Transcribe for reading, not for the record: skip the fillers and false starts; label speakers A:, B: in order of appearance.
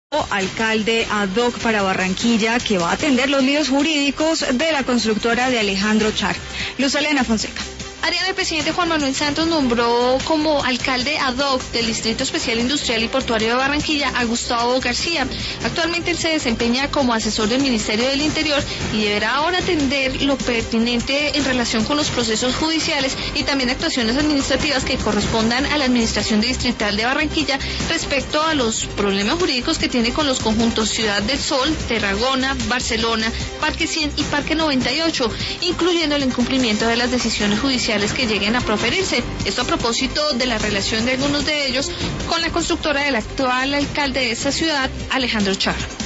A: Alcalde ad hoc para Barranquilla que va a atender los líos jurídicos de la constructora de Alejandro Char. Luz Elena Fonseca.
B: Ariana, el presidente Juan Manuel Santos nombró como alcalde ad hoc del Distrito Especial Industrial y Portuario de Barranquilla a Gustavo García. Actualmente él se desempeña como asesor del Ministerio del Interior y deberá ahora atender lo pertinente en relación con los procesos judiciales y también actuaciones administrativas que correspondan a la Administración Distrital de Barranquilla respecto a los problemas jurídicos que tiene con los conjuntos Ciudad del Sol, Tarragona, Barcelona, Parque 100 y Parque 98, incluyendo el incumplimiento de las decisiones judiciales que lleguen a proferirse. Esto a propósito de la relación de algunos de ellos con la constructora del actual alcalde de esta ciudad, Alejandro Char.